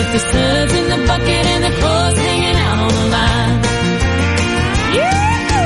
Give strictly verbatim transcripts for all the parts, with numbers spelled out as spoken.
left the suds in the bucket and the clothes hanging out on the line. Yeah!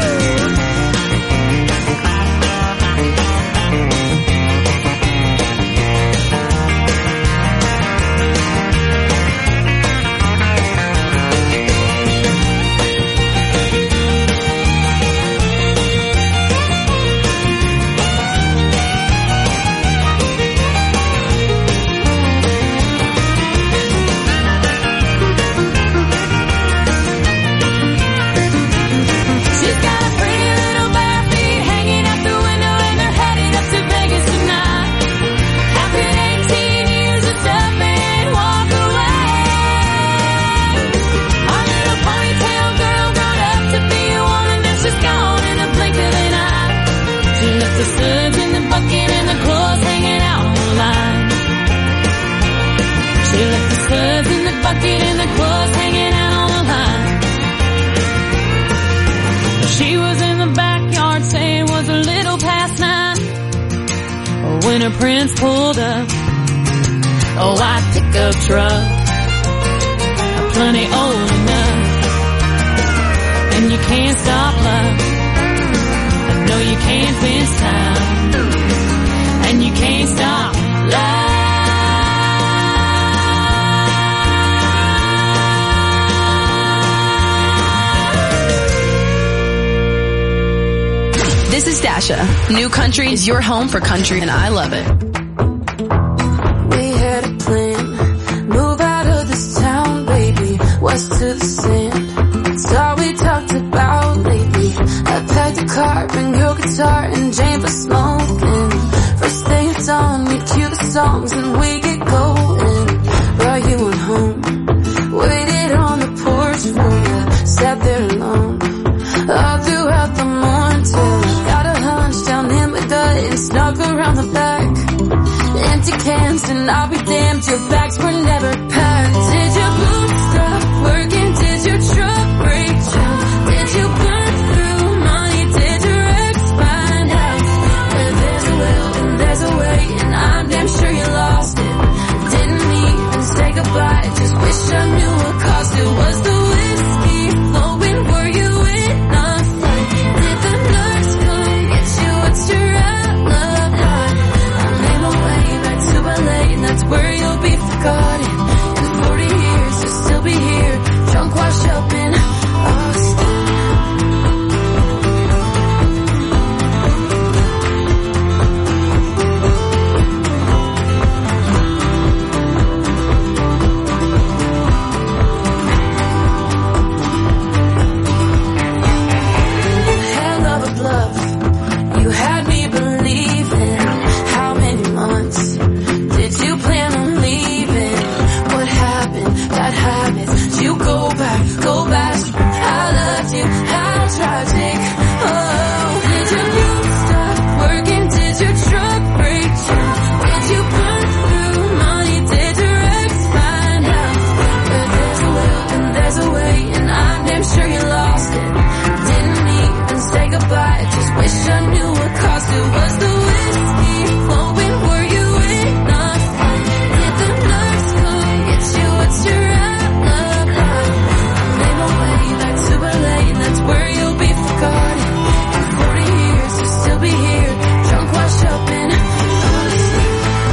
When her prince pulled up, a white pickup truck, plenty old enough, and you can't stop love. No, you can't fence time, and you can't stop love. This is Dasha. New Country is your home for country, and I love it. We had a plan, move out of this town, baby, west to the sand. It's all we talked about lately. I packed a car, bring your guitar, and Jane for smoking. First thing it's on, we cue the songs, and we get going. Brought you on home, waited on the porch for you, sat there alone, all throughout the morning till down in my gut and snuck around the back. Empty cans and I'll be damned, your bags were never packed. Did your boots stop working? Did your truck break down? Did you burn through money? Did your ex find out? Where there's a will and there's a way, and I'm damn sure you lost it. Didn't even say goodbye, just wish I knew what caused it. Was the whiskey flowing? Were you in a fight? Did the nurse come get you? What's your outlook like? I made my way back to L A, and that's where you'll be forgotten. In forty years, you'll still be here, drunk, washed up in Austin. Hell of a bluff, you had me believing. How many months did you plan on leaving? What happened? Bad habits. Did you go back? Go back. I loved you. How tragic. Oh, did your boots stop working? Did your truck break down? Did you burn through money? Did your ex find out? But there's a will and there's a way, and I'm damn sure you lost it. Didn't even say goodbye, just wish I knew what caused it. Was the whiskey flowing? Were you in a fight? Did the nurse come get you? What's your outlook like? I made my way back to L A, and that's where you'll be forgotten. In forty years, you'll still be here, drunk, washed up in Austin.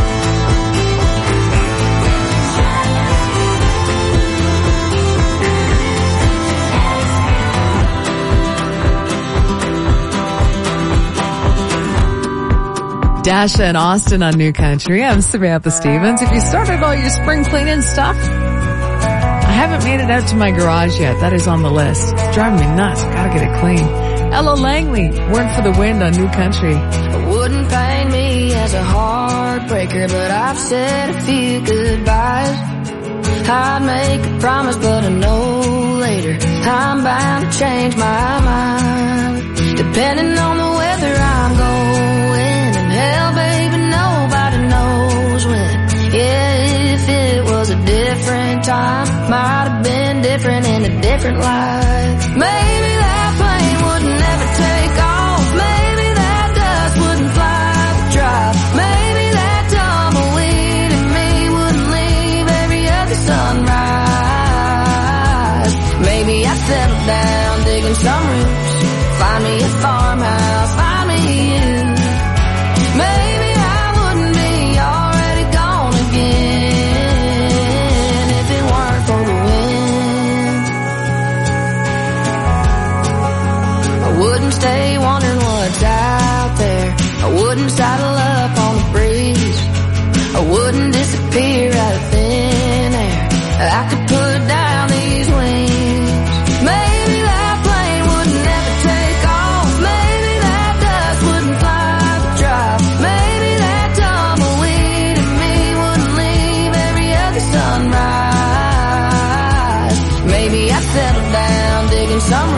Dasha and Austin on New Country. I'm Samantha Stevens. If you started all your spring cleaning stuff, I haven't made it out to my garage yet. That is on the list. It's driving me nuts. Gotta get it clean. Ella Langley, Word for the Wind on New Country. It wouldn't pain me as a heartbreaker, but I've said a few goodbyes. I'd make a promise, but I know later I'm bound to change my mind. Depending on the weather I'm going, and hell, baby, nobody knows when. Yeah, if it was a different time, might have been different in a different life. Maybe that plane would never take off. Maybe that dust wouldn't fly the drive. Maybe that tumbleweed in me wouldn't leave every other sunrise.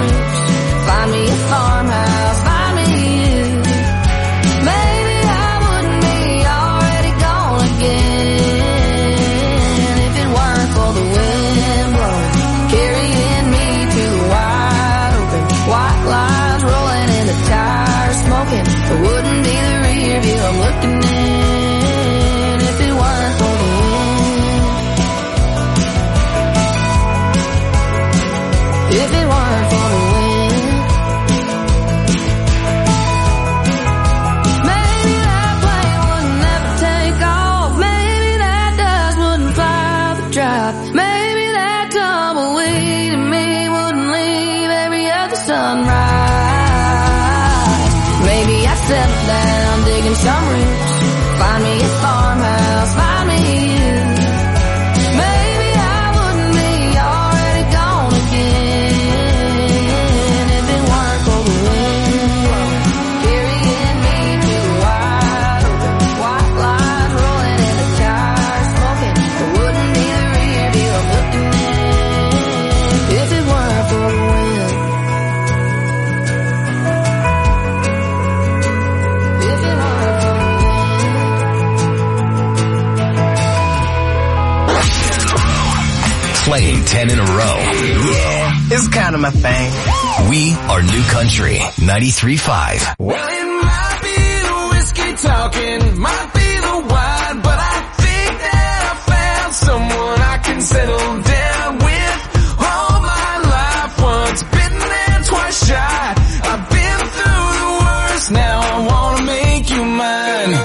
roots. Find me a farmhouse, find me you. Maybe I wouldn't be already gone again if it weren't for the wind blowing, carrying me to the wide open. White lines rolling in the tires, smoking. It wouldn't be the rear view I'm looking in if it weren't for the wind. If it weren't for the wind. Maybe that plane wouldn't ever take off. Maybe that dust wouldn't fly the drive. Maybe that tumbleweed in me wouldn't leave every other sunrise. Maybe I'd settle down digging some roots. Find me a farmhouse, find me you. Maybe I wouldn't be already gone again if it weren't for the wind carrying me to the wide open. White lines rolling in the tires, smoking. It wouldn't be the rear view I'm looking in if it weren't for the wind. If it weren't for the wind. Playing ten in a row. Yeah, it's kind of my thing. We are New Country ninety-three point five. Well, it might be the whiskey talking, might be the wine, but I think that I found someone I can settle down with. All my life, once bitten and twice shy. I've been through the worst, now I wanna make you mine.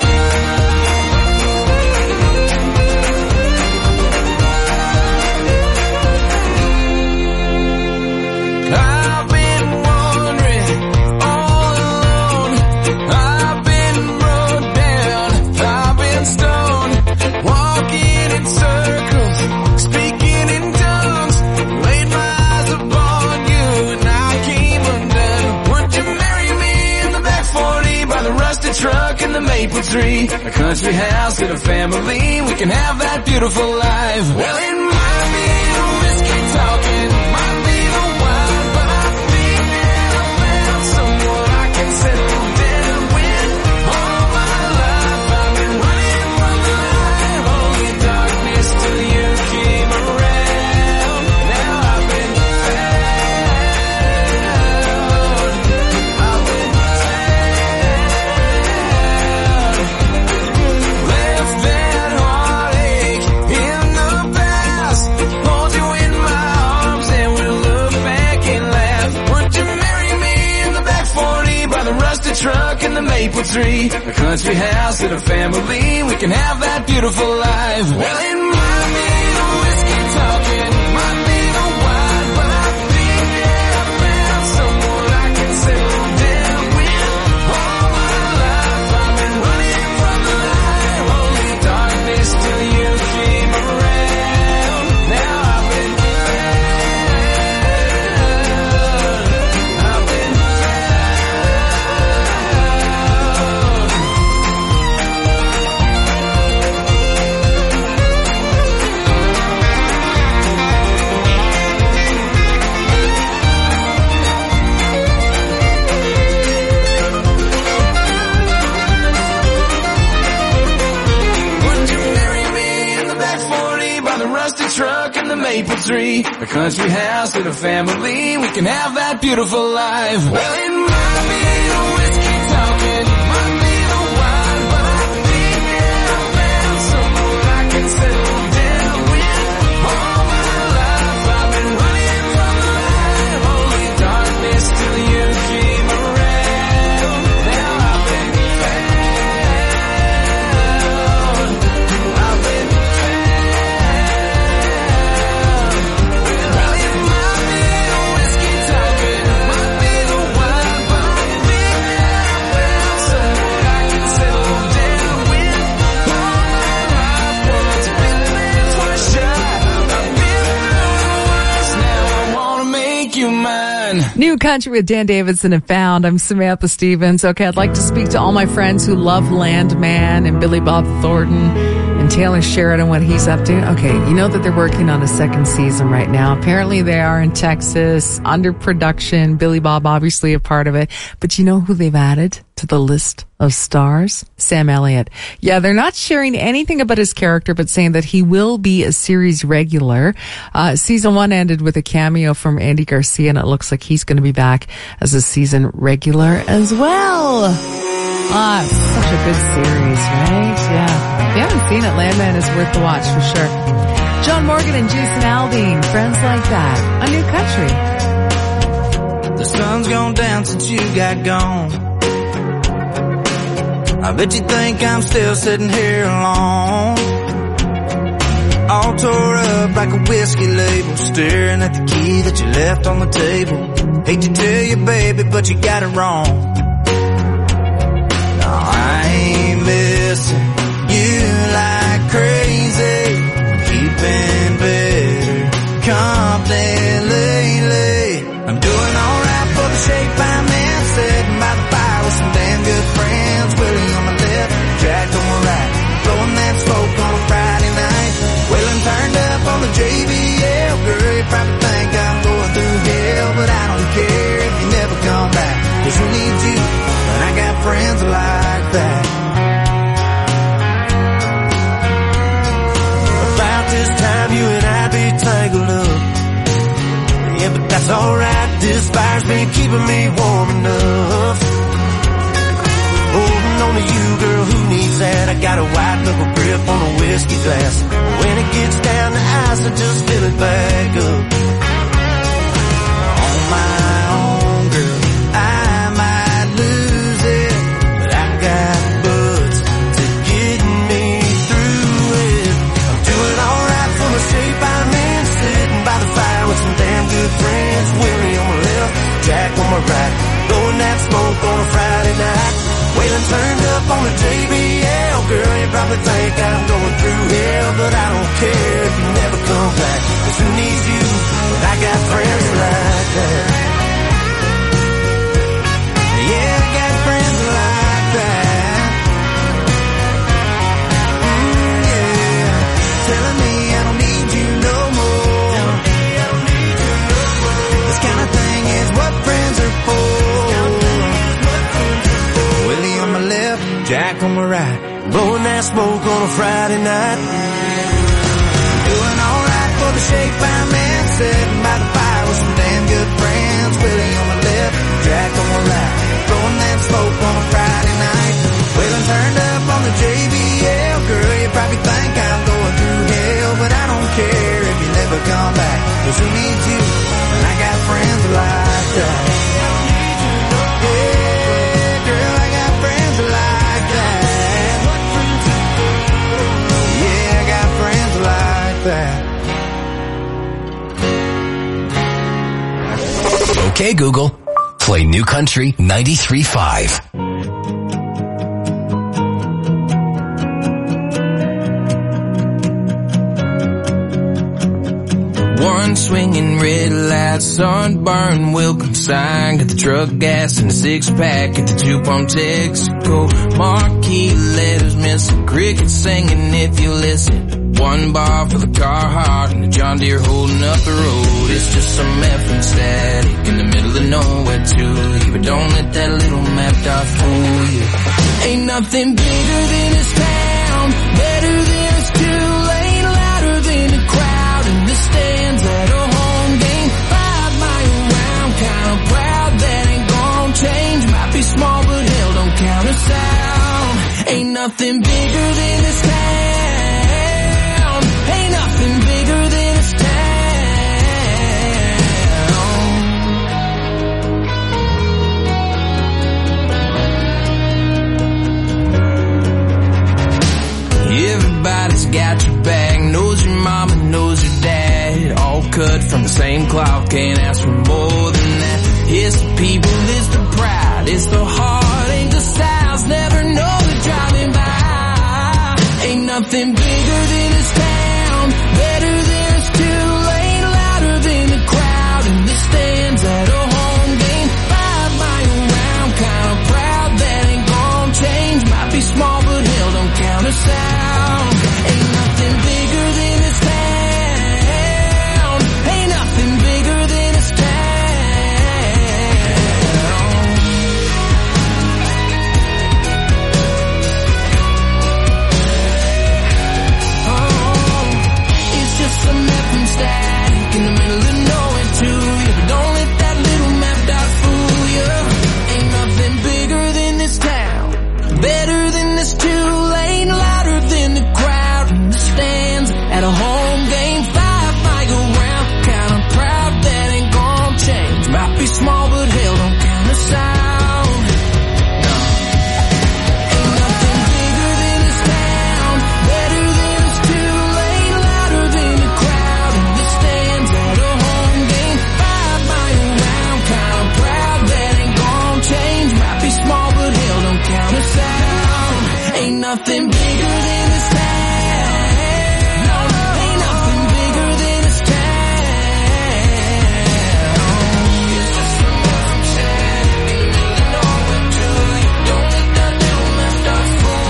I've been wandering all alone. I've been run down. I've been stoned. Walking in circles, speaking in tongues. Laid my eyes upon you and I came undone. Would you marry me in the back forty by the rusted truck and the maple tree? A country house and a family. We can have that beautiful life. Well, it might be the whiskey talking, might be the wine, but I think that I found someone I can settle down with. All my life I've been running from the light, only darkness till you came around. Now I've been found. I've been found. Left that heartache in the past. Hold you in my arms and we'll look back and laugh. Would you marry me in the back forty by the rusted truck and the maple tree? A country house and a family. We can have that beautiful life. Well, it might be the whiskey talking, might be the wine, but I think that I found someone I can settle down with. All my life I've been running from the light, only darkness till you came around. Now I've been found. I've been Would you marry me in the back forty by the rusted truck and the maple tree? A country house and a family. We can have that beautiful life. Well, it might be the whiskey talking, might be the wine, but I think that I found someone I can settle down with. All my life I've been running from the light, only darkness till you came around. Now I've been found. I've been found. Well, it might be the whiskey talking, might be the wine, but I think that I found someone I can settle down with. All my life, once bitten and twice shy. I've been through the worst, now I wanna make you mine. New Country with Dan Davidson and Found. I'm Samantha Stevens. Okay, I'd like to speak to all my friends who love Landman and Billy Bob Thornton. And Taylor Sheridan, what he's up to. Okay, you know that they're working on a second season right now. Apparently they are in Texas, under production. Billy Bob obviously a part of it. But you know who they've added to the list of stars? Sam Elliott. Yeah, they're not sharing anything about his character, but saying that he will be a series regular. Uh, season one ended with a cameo from Andy Garcia, and it looks like he's going to be back as a season regular as well. Ah, such a good series, right? Yeah. If you haven't seen it, Landman is worth the watch for sure. John Morgan and Jason Aldean, Friends Like That, A New Country. The sun's gone down since you got gone. I bet you think I'm still sitting here alone, all tore up like a whiskey label, staring at the key that you left on the table. Hate to tell you, baby, but you got it wrong. I ain't missing you like crazy, keeping better company lately. I'm doing alright for the shape I'm in, sitting by the fire with some damn good friends. Willie on my left, Jack on my right, blowing that smoke on a Friday night. Wailing turned up on the J B L, girl, you probably think I'm going through hell, but I don't care if you never come back, 'cause who needs you when I got friends like that? About this time you and I be tangled up, yeah, but that's alright, this fire's been keeping me warm enough. Holding on to you, girl, who needs that? I got a white knuckle grip on a whiskey glass. When it gets down to ice, I just fill it back up. On my own, girl, I might lose it, but I got butts to get me through it. I'm doing alright for the shape I'm in, sitting by the fire with some damn good friends. Willie on my left, Jack on my right, blowing that smoke on a Friday night. Wailing turned up on the J B L, girl, you probably think I'm going through hell, but I don't care if you never come back, 'cause who needs you when I got friends like that? Yeah, I got friends like that. Mm, yeah, telling me I don't need you no more. This kind of thing is what friends are for. Willie on my left, Jack on my right, blowing that smoke on a Friday night. Doing alright for the shape I'm in, sitting by the fire with some damn good friends. Willie on my left, Jack on my right, blowing that smoke on a Friday night. Wailing turned up on the J B L, girl, you probably think I'm going through hell, but I don't care if you never come back, 'cause who needs you when I got friends like that? Okay, Google, play New Country ninety-three point five. One swinging red light, sunburn, welcome sign. Got the truck gas and the six pack at the two pump Texaco. Marquee letters missing, crickets singing if you listen. One bar for the Carhartt and the John Deere holding up the road. It's just some effing static in the middle of nowhere to you, but don't let that little map dot fool you. Ain't nothing bigger than this town, better than it's too late, louder than a crowd in the stands at a home game. Five mile round, kinda proud that ain't gonna change. Might be small, but hell, don't count us out. Ain't nothing bigger than this town. Ain't nothing bigger than this town. Everybody's got your back, knows your mama, knows your dad. All cut from the same cloth, can't ask for more than that. It's the people, it's the pride, it's the heart, ain't the styles, never know they're driving by. Ain't nothing bigger than this town, better than it's too late, louder than the crowd in the stands at a home game. Five mile round, kinda proud that ain't gonna change. Might be small, but hell, don't count us out. Ain't bigger than this town. No, ain't nothing bigger than this town. It's just another town. You really know it, do you? Don't let that little man start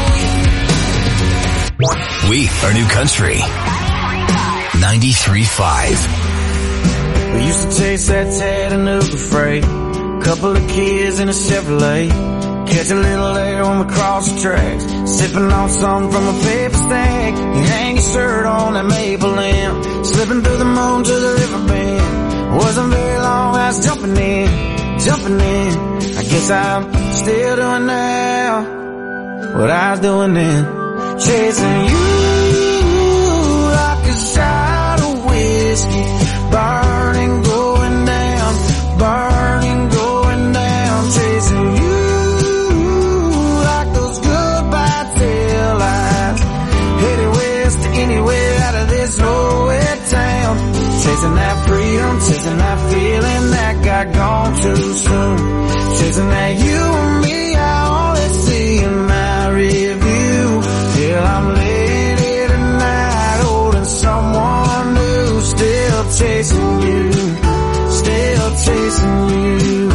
fool you. We are New Country ninety-three point five. We used to chase that Chattanooga freight, couple of kids in a Chevrolet, catch a little air when we cross the tracks, sipping on something from a paper stack. You hang your shirt on that maple lamp, slipping through the moon to the river bend. Wasn't very long, I was jumping in, jumping in. I guess I'm still doing now what I was doing then, chasing you like a shot of whiskey, burning, going down, burning, going down, chasing you like those goodbye taillights, headed west to anywhere out of this nowhere town, chasing that freedom, chasing that feeling that got gone too soon, chasing that you and me, I only see in my review, till I'm late here tonight, holding someone new, still chasing you, still chasing you.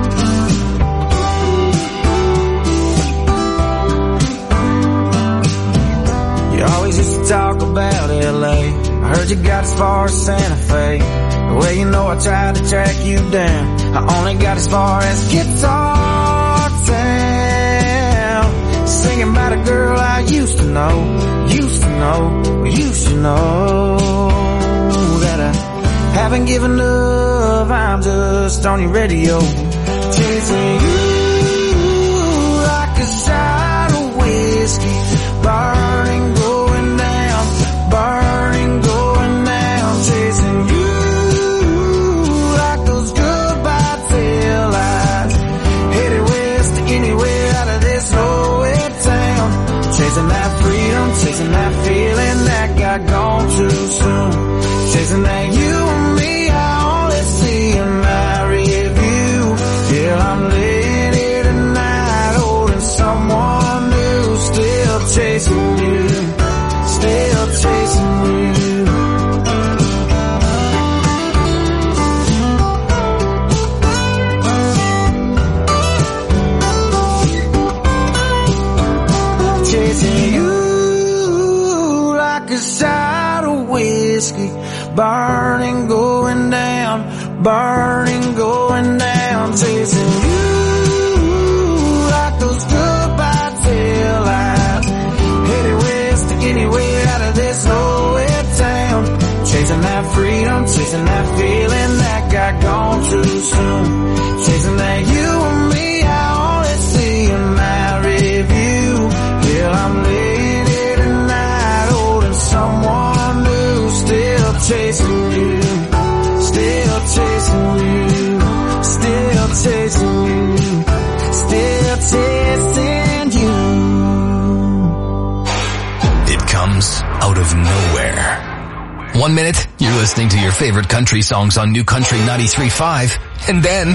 You always used to talk about L A, I heard you got as far as Santa Fe. Well, you know I tried to track you down, I only got as far as Guitar Town, singing about a girl I used to know, used to know, used to know, that I haven't given up, I'm just on your radio, chasing you like a shot of whiskey, burning, going down, burning, going down, chasing you like those goodbye taillights, headed west to anywhere out of this nowhere town, chasing that freedom, chasing that feeling that got gone too soon, chasing that you and me, I only see in my review, till I'm laying here tonight, holding someone new, still chasing you, still chasing you. Chasing you like a shot of whiskey, burning, going down, burning, going down, chasing you like those goodbye taillights, headed west to anywhere out of this nowhere town, chasing that freedom, chasing that feeling that got gone too soon, chasing that you and me, I only see in my review, till I'm laying here tonight, holding someone new, still chasing you, still chasing you, still chasing you, still chasing you. It comes out of nowhere. One minute, you're listening to your favorite country songs on New Country ninety-three point five, and then,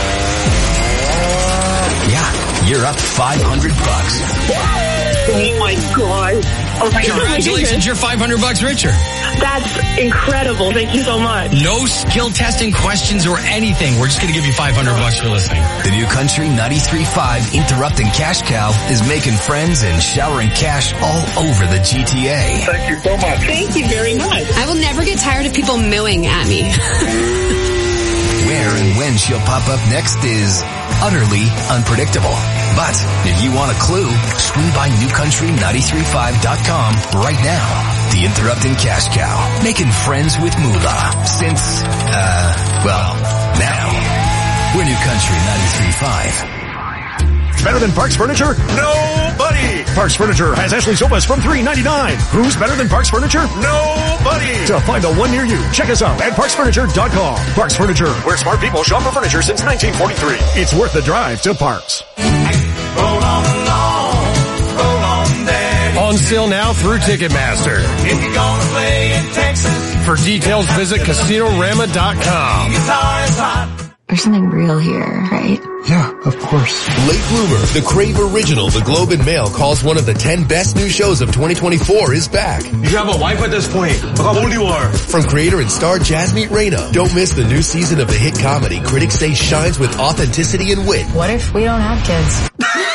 yeah, you're up five hundred bucks. Oh my God. Oh my God. Congratulations, you're five hundred bucks richer. That's incredible. Thank you so much. No skill testing questions or anything. We're just going to give you five hundred bucks for listening. The New Country ninety-three point five Interrupting Cash Cow is making friends and showering cash all over the G T A. Thank you so much. Thank you very much. I will never get tired of people mooing at me. Where and when she'll pop up next is utterly unpredictable. But if you want a clue, swing by new country ninety-three point five dot com right now. The Interrupting Cash Cow, making friends with Moolah since, uh, well, now. We're New Country ninety-three point five. Better than Parks Furniture? Nobody! Parks Furniture has Ashley sofas from three ninety-nine. Who's better than Parks Furniture? Nobody! To find the one near you, check us out at parks furniture dot com. Parks Furniture, where smart people shop for furniture since nineteen forty-three. It's worth the drive to Parks. Roll on along, roll on there. On sale now through Ticketmaster. If you're gonna play in Texas, For details, visit casino rama dot com. guitar is hot. There's something real here, right? Yeah, of course. Late Bloomer, the Crave original, the Globe and Mail calls one of the ten best new shows of twenty twenty-four is back. You have a wife at this point. How old you are? From creator and star Jasmeet Reyna. Don't miss the new season of the hit comedy critics say shines with authenticity and wit. What if we don't have kids?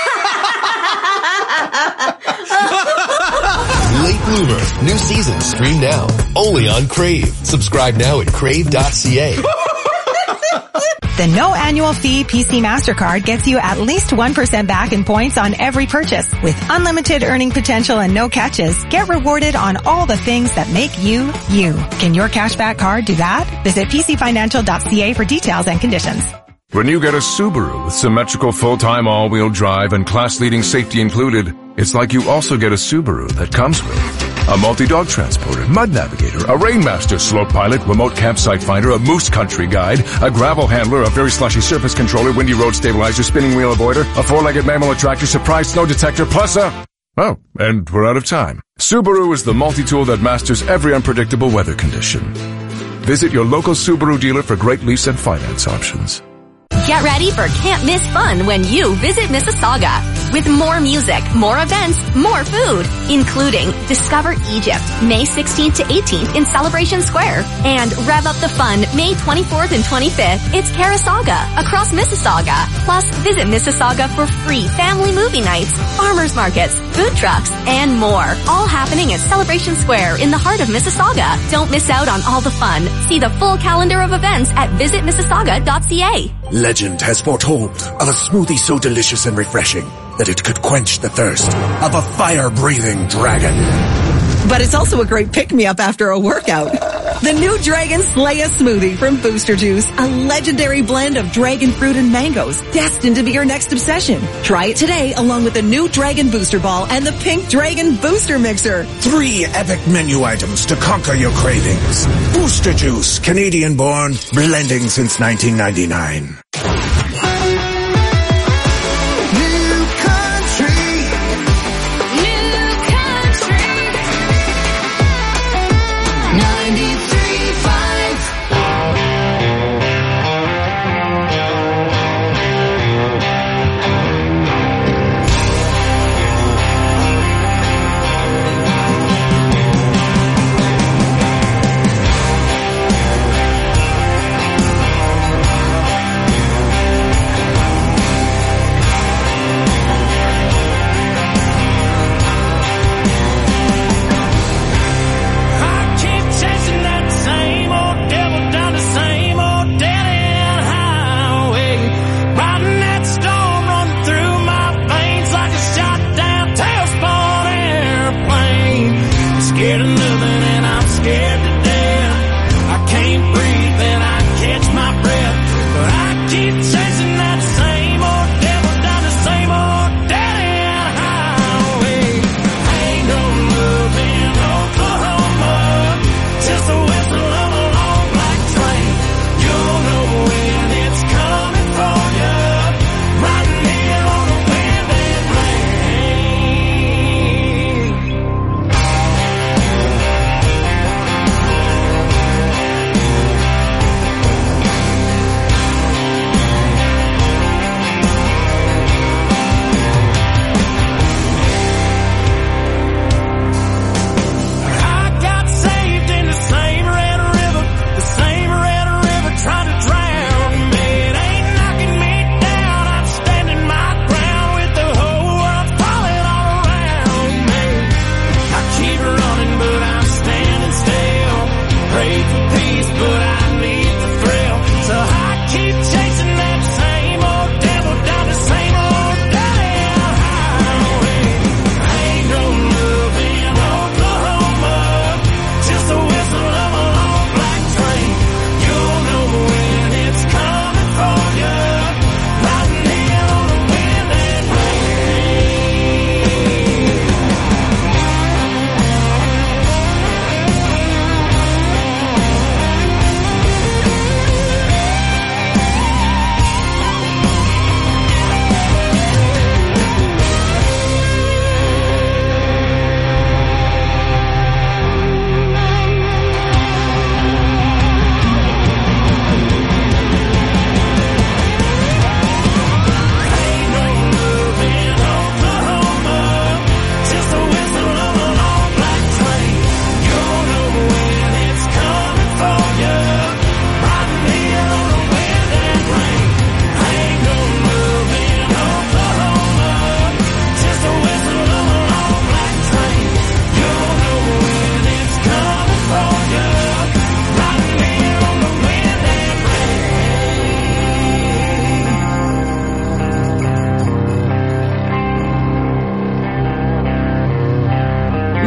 Late Bloomer, new season stream now. Only on Crave. Subscribe now at crave dot c a. The no annual fee P C MasterCard gets you at least one percent back in points on every purchase. With unlimited earning potential and no catches, get rewarded on all the things that make you, you. Can your cashback card do that? Visit p c financial dot c a for details and conditions. When you get a Subaru with symmetrical full-time all-wheel drive and class-leading safety included, it's like you also get a Subaru that comes with a multi-dog transporter, mud navigator, a Rainmaster slope pilot, remote campsite finder, a moose country guide, a gravel handler, a very slushy surface controller, windy road stabilizer, spinning wheel avoider, a four-legged mammal attractor, surprise snow detector, plus a... Oh, and we're out of time. Subaru is the multi-tool that masters every unpredictable weather condition. Visit your local Subaru dealer for great lease and finance options. Get ready for can't miss fun when you visit Mississauga. With more music, more events, more food, including Discover Egypt, May sixteenth to eighteenth in Celebration Square. And Rev Up the Fun, May twenty-fourth and twenty-fifth. It's Carasaga across Mississauga. Plus, visit Mississauga for free family movie nights, farmers markets, food trucks, and more. All happening at Celebration Square in the heart of Mississauga. Don't miss out on all the fun. See the full calendar of events at visit mississauga dot c a. Legend has foretold of a smoothie so delicious and refreshing that it could quench the thirst of a fire-breathing dragon. But it's also a great pick-me-up after a workout. The new Dragon Slaya smoothie from Booster Juice, a legendary blend of dragon fruit and mangoes, destined to be your next obsession. Try it today along with the new Dragon Booster Ball and the Pink Dragon Booster Mixer. Three epic menu items to conquer your cravings. Booster Juice, Canadian-born, blending since nineteen ninety-nine.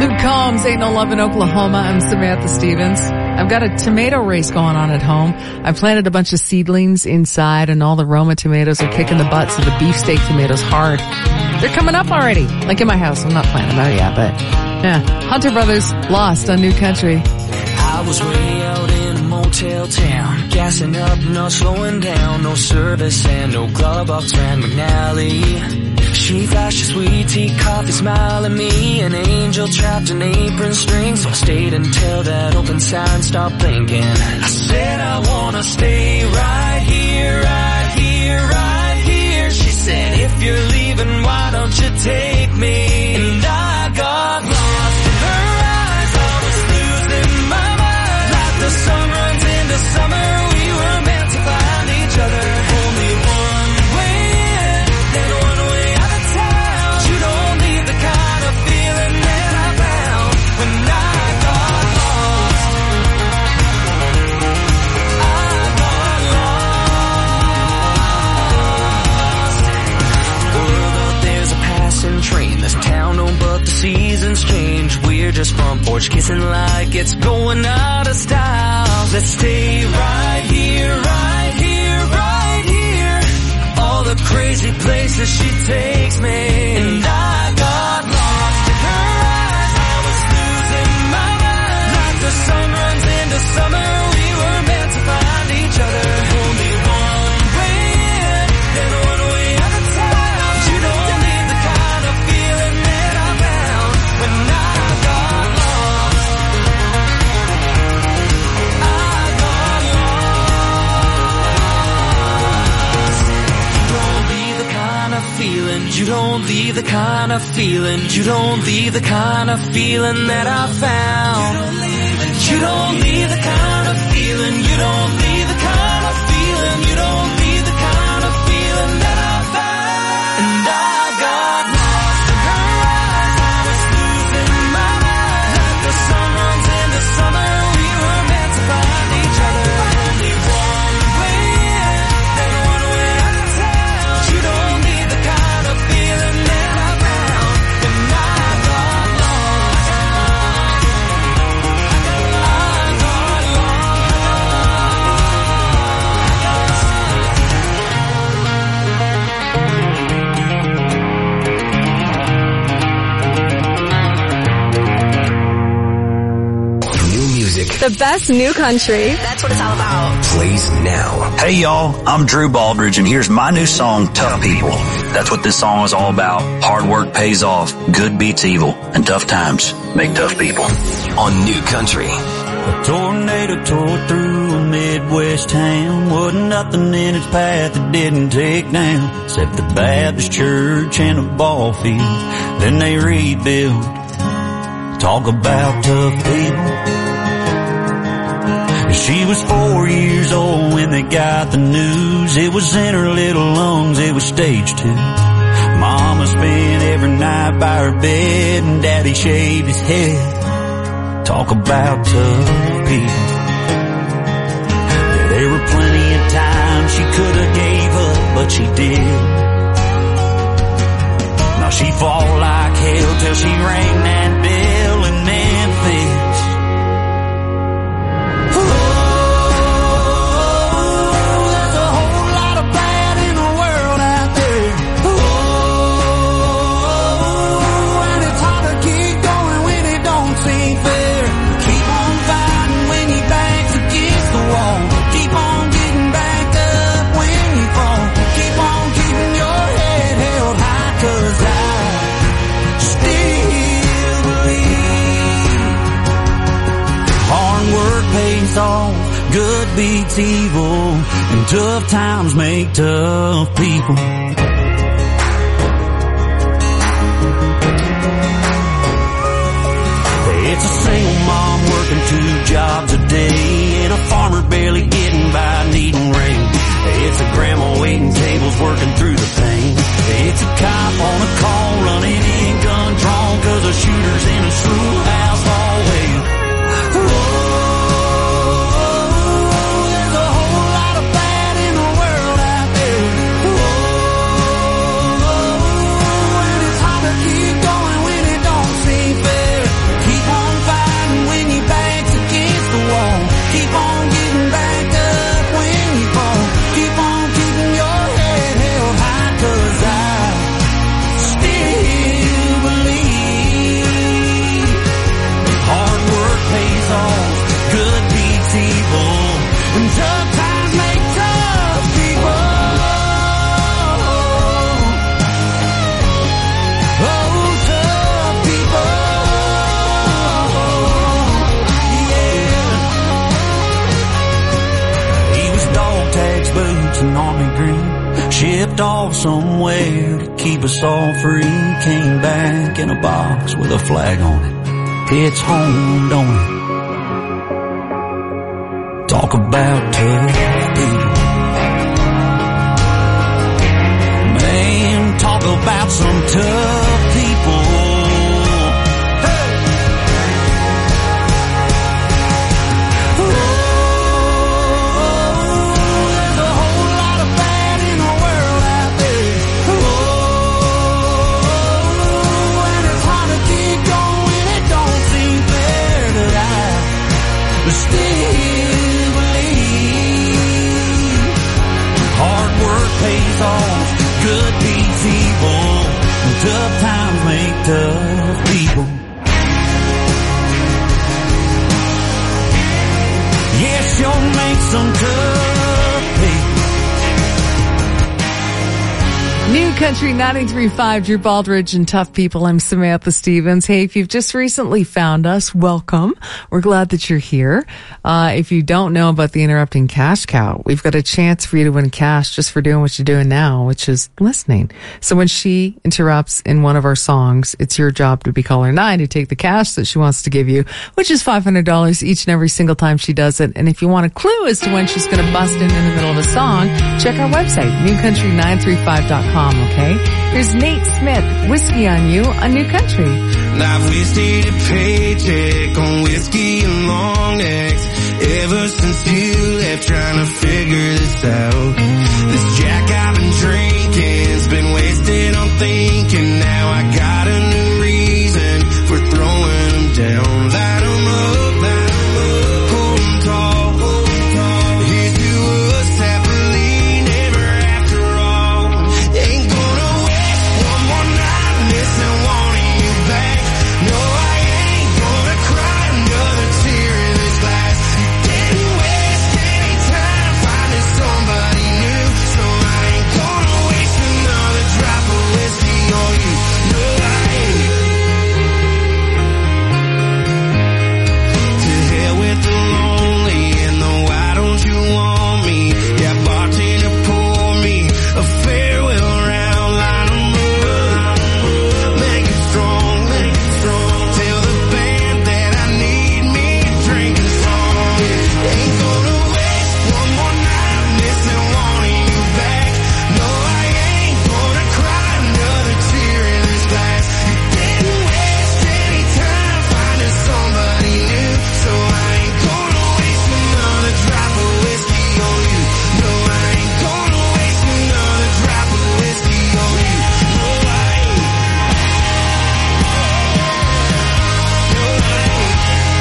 Luke Combs, Ain't No Love in Oklahoma. I'm Samantha Stevens. I've got a tomato race going on at home. I planted a bunch of seedlings inside, and all the Roma tomatoes are kicking the butts of the beefsteak tomatoes hard. They're coming up already. Like in my house. I'm not planting them out yet, but yeah. Hunter Brothers, Lost on New Country. I was way out in a motel town, gassing up, not slowing down. No service and no glove box ran McNally. She flashed a sweet tea, coffee, smile at me. An angel trapped in apron strings. So I stayed until that open sign stopped blinking. I said I wanna stay right here, right here, right here. She said, if you're leaving, why don't you take me? And I got lost in her eyes. I was losing my mind. Like the sun runs into summer, we were meant to find each other. Only one way in, then one way out of town. You don't leave the kind of feeling that I found when I got lost. I got lost. World up, there's a passing train. This town, no, but the seasons change. We're just front porch kissing like it's going out of style. Let's stay right here, right here, right here. All the crazy places she takes me. And I got lost in her eyes. I was losing my mind. Like the sun runs into summer, we were meant to find each other. Only one way in, then one way out of town. You don't need the kind of feeling that I found when I got lost. I got lost. You don't leave the kind of feeling, you don't leave the kind of feeling, you don't leave the kind of feeling that I found. You don't leave the kind of feeling, you don't leave the kind of feeling, you don't leave the kind of feeling that I found. And I got lost in her eyes. I was losing my mind. Like the sun runs into summer, we were meant to find each other. Only one way in, then one way out of town. You don't need the kind of feeling that I found when I got lost. I got New music The best new country. That's what it's all about. plays now. Hey y'all, I'm Drew Baldridge and here's my new song, Tough People. That's what this song is all about. Hard work pays off, good beats evil, and tough times make tough people. On New Country. A tornado tore through a Midwest town. Wasn't nothing in its path that didn't take down, except the Baptist church and a ball field. Then they rebuilt. Talk about tough people. She was four years old when they got the news. It was in her little lungs, it was stage two. Mama spent every night by her bed and Daddy shaved his head. Talk about tough people. Yeah, there were plenty of times she could have gave up, but she did. Now she fought like hell till she rang that bell in Memphis. Off, good beats evil, and tough times make tough people. It's a single mom working two jobs a day, and a farmer barely getting by needing rain. It's a grandma waiting tables working through the pain. It's a cop on a call running in gun drawn, cause a shooter's in a schoolhouse hallway. an army green. Shipped off somewhere to keep us all free. Came back in a box with a flag on it. It's home, don't it? Talk about tough people. Man, talk about some tough people. Hey! Oh, there's a whole lot of bad in the world out there. Oh, and it's hard to keep going. It don't seem fair that I still believe hard work pays off. Good beats evil, and tough times make tough people. Yes, you'll make some tough people. New Country ninety-three point five, Drew Baldridge and Tough People. I'm Samantha Stevens. Hey, if you've just recently found us, welcome. We're glad that you're here. Uh, if you don't know about the Interrupting Cash Cow, we've got a chance for you to win cash just for doing what you're doing now, which is listening. So when she interrupts in one of our songs, it's your job to be caller nine to take the cash that she wants to give you, which is five hundred dollars each and every single time she does it. And if you want a clue as to when she's going to bust in in the middle of a song, check our website, new country nine three five dot com. Okay, here's Nate Smith, Whiskey on You on New Country. Now I've wasted a paycheck on whiskey and long necks ever since you left, trying to figure this out. This Jack I've been drinking's been wasted on thinking. Now I got a new reason for throwing them down. Light them up, light them up, hold them tall, hold them tall. Here's to us happily never after all. Ain't gonna waste one more night missing wanting you back. No, I ain't gonna cry another tear in this glass. Didn't waste any time finding somebody new, so I ain't gonna waste another drop of whiskey on you. No, I ain't. To hell with the lonely and the why don't you want me? Yeah, bartender, pour me a farewell round. Line 'em up, make it strong, make it strong. Tell the band that I need me a drinking song. Ain't gonna waste one more night missing wanting you back. No, I ain't gonna cry another tear in this glass. You didn't waste any time finding somebody new, so I ain't gonna waste another drop of whiskey on you. No, I ain't gonna waste another drop of whiskey on you. No, I ain't. No, I ain't.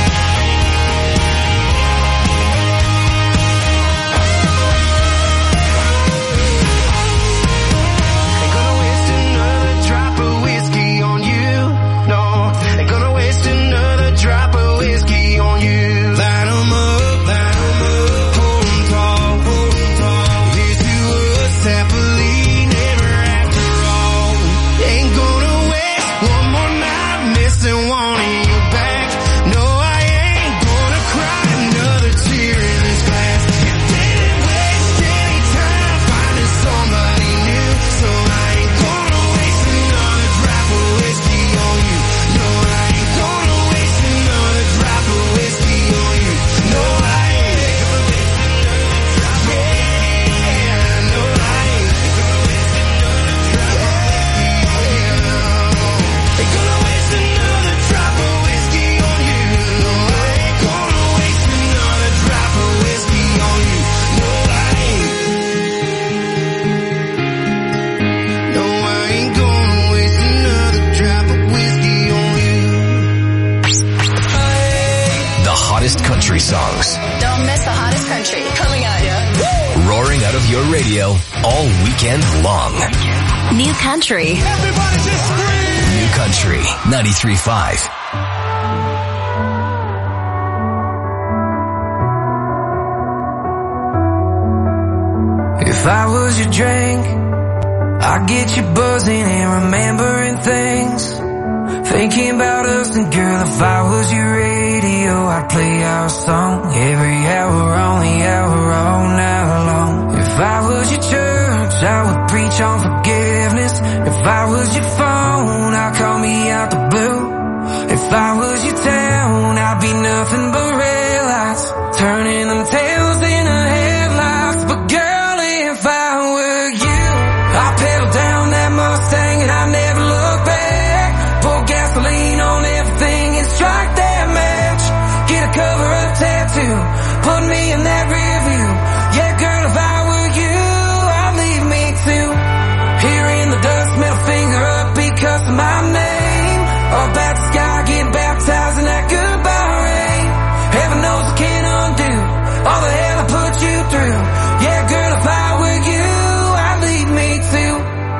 Ain't gonna waste another drop of whiskey on you. No, ain't gonna waste another drop of whiskey on you. Light 'em up, light 'em up, hold 'em tall, hold 'em tall. Here's to us happily never after all. Ain't gonna waste one more night missing wanting you back. No, I ain't gonna cry another tear in this glass. You didn't waste any time finding somebody new, so I ain't gonna waste another drop of whiskey on you. No, I ain't gonna waste another drop of whiskey on you. No, I ain't gonna waste another drop of whiskey. Yeah, no, I ain't gonna waste another drop of whiskey. Ain't gonna waste another drop of whiskey on you. No, I ain't gonna waste another drop of whiskey on you. No, I ain't. No, I ain't gonna waste another drop of whiskey on you. The hottest country songs Don't miss the hottest country coming at you. roaring out of your radio all weekend long. New Country. New Country ninety-three point five. If I was your drink, I'd get you buzzing and remembering things. Thinking about us, and girl, if I was your radio, I'd play our song every hour on the hour all night long. If I was your pinch on forgiveness. If I was your phone, I'd call me out the blue. If I was your town, I'd be nothing but red lights, turning them tails into headlights. But girl, if I were you, I'd pedal down that Mustang and I'd never look back. Pour gasoline on everything and strike that match. Get a cover-up tattoo, put me in that rear view. Yeah, girl, if I were you, I'd leave me too. Here in the dust, middle finger up because of my name. Up at the sky, get baptized in that goodbye rain. Heaven knows I can't undo all the hell I put you through. Yeah, girl, if I were you, I'd leave me too.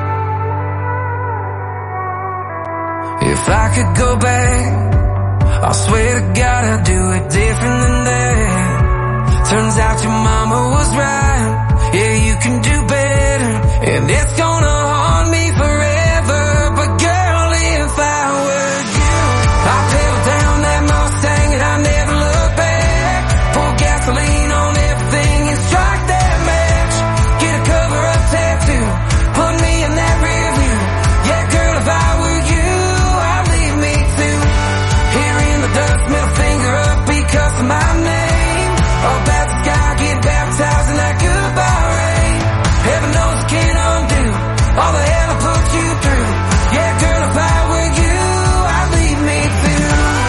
If I could go back, I swear to God I'd do it different than that. Turns out your mama was right. Yeah, you can do better, and it's gonna haunt me forever. But girl, if I were you, I'd pedal down that Mustang and I'd never look back. Pour gasoline on everything and strike that match. Get a cover-up tattoo, put me in that rear view. Yeah, girl, if I were you, I'd leave me too. Here in the dust, middle finger up because of my name. Up at the sky, get baptized in that goodbye rain. Heaven knows I can't undo all the hell I put you through. Yeah, girl, if I were you, I'd leave me too.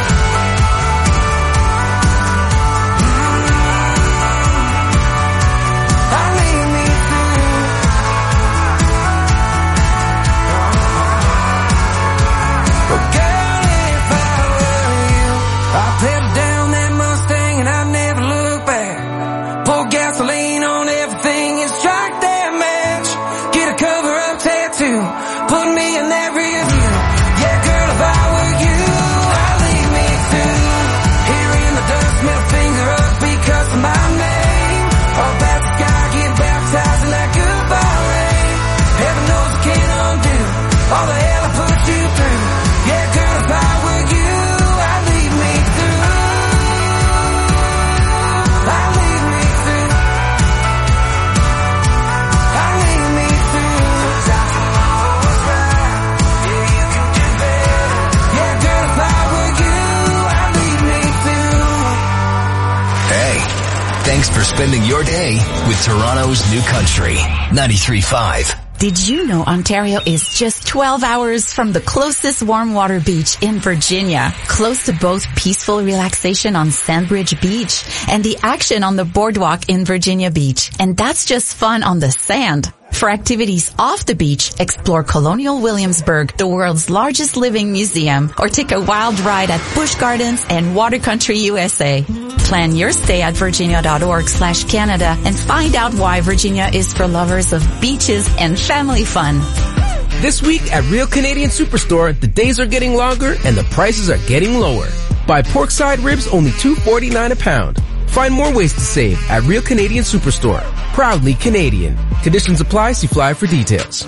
I'd leave me too. But girl, if I were you, I'd pedal down that Mustang and I'd never look back. Pour gasoline on everything and strike that match. Get a cover-up tattoo, put me in that rear view. Yeah, girl, if I were you, I'd leave me too. Here in the dust, middle finger up because of my name. Up at the sky, get baptized in that goodbye rain. Heaven knows I can't undo all the hell I put you through. Yeah, girl, if I were you, I'd leave me too. I'd leave me too. I'd leave me too. Turns out your mama was right. Yeah, you can do better. Yeah, girl, if I were you, I'd leave me too. Hey, thanks for spending your day with Toronto's New Country, ninety-three point five. Did you know Ontario is just twelve hours from the closest warm water beach in Virginia, close to both peaceful relaxation on Sandbridge Beach and the action on the boardwalk in Virginia Beach? And that's just fun on the sand. For activities off the beach, explore Colonial Williamsburg, the world's largest living museum, or take a wild ride at Busch Gardens and Water Country U S A. Plan your stay at virginia.org slash Canada and find out why Virginia is for lovers of beaches and family fun. This week at Real Canadian Superstore, the days are getting longer and the prices are getting lower. Buy porkside ribs only two forty-nine a pound. Find more ways to save at Real Canadian Superstore. Proudly Canadian. Conditions apply. See flyer for details.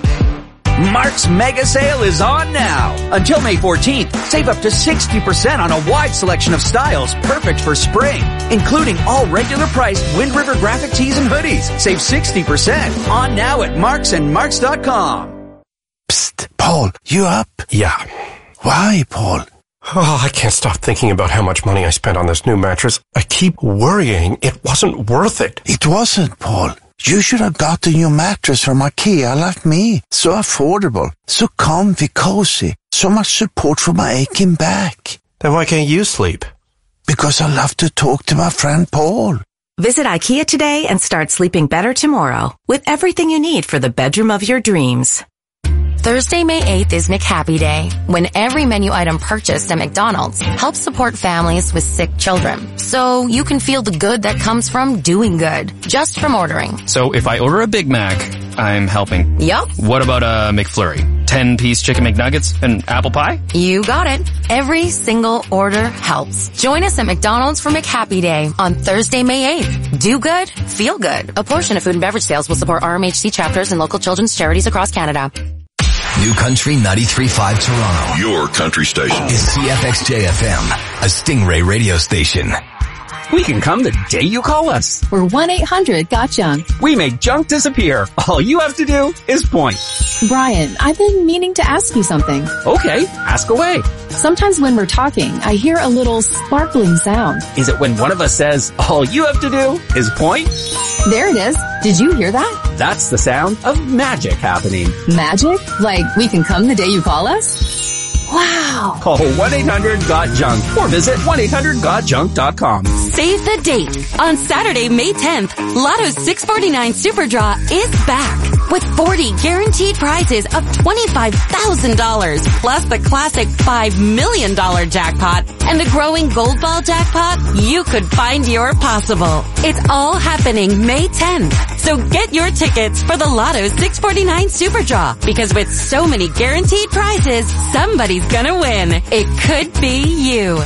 Mark's Mega Sale is on now. Until May fourteenth, save up to sixty percent on a wide selection of styles perfect for spring, including all regular priced Wind River graphic tees and hoodies. Save sixty percent on now at marks and marks dot com. Psst, Paul, you up? Yeah. Why, Paul? Oh, I can't stop thinking about how much money I spent on this new mattress. I keep worrying it wasn't worth it. It wasn't, Paul. You should have got a new mattress from IKEA like me. So affordable, so comfy, cozy, so much support for my aching back. Then why can't you sleep? Because I love to talk to my friend Paul. Visit IKEA today and start sleeping better tomorrow with everything you need for the bedroom of your dreams. Thursday, May eighth is McHappy Day, when every menu item purchased at McDonald's helps support families with sick children. So you can feel the good that comes from doing good, just from ordering. So if I order a Big Mac, I'm helping. Yup. What about a McFlurry? ten-piece chicken McNuggets and apple pie? You got it. Every single order helps. Join us at McDonald's for McHappy Day on Thursday, May eighth. Do good, feel good. A portion of food and beverage sales will support R M H C chapters and local children's charities across Canada. New Country ninety-three point five Toronto. Your country station. Is C F X J F M, a Stingray radio station. We can come the day you call us. We're one eight hundred got junk. We make junk disappear. All you have to do is point. Brian, I've been meaning to ask you something. Okay, ask away. Sometimes when we're talking, I hear a little sparkling sound. Is it when one of us says, all you have to do is point? There it is. Did you hear that? That's the sound of magic happening. Magic? Like we can come the day you call us? Wow. Call one eight hundred got junk or visit one eight hundred got junk dot com. Save the date. On Saturday, May tenth, Lotto's six forty-nine Super Draw is back with forty guaranteed prizes of twenty-five thousand dollars plus the classic five million dollars jackpot and the growing Gold Ball jackpot. You could find your possible. It's all happening May tenth. So get your tickets for the Lotto six forty-nine Super Draw because with so many guaranteed prizes, somebody's gonna win. It could be you.